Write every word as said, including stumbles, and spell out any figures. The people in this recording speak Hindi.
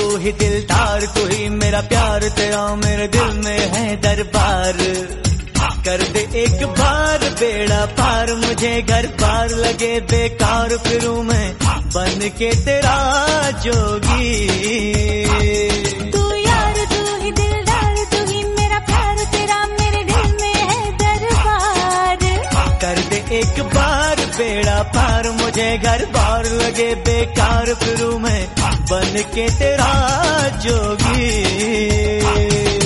ही दिलदार, तू ही मेरा प्यार, तेरा मेरे दिल में है दरबार। कर दे एक बार बेड़ा पार, मुझे घर पार लगे बेकार, फिरूं मैं बन के तेरा जोगी। तू यार तू ही दिलदार, तू ही मेरा प्यार, तेरा मेरे दिल में है दरबार। कर दे एक बार बेड़ा पार, मुझे घर बार लगे बेकार, फिरूं मैं बन के तेरा जोगी।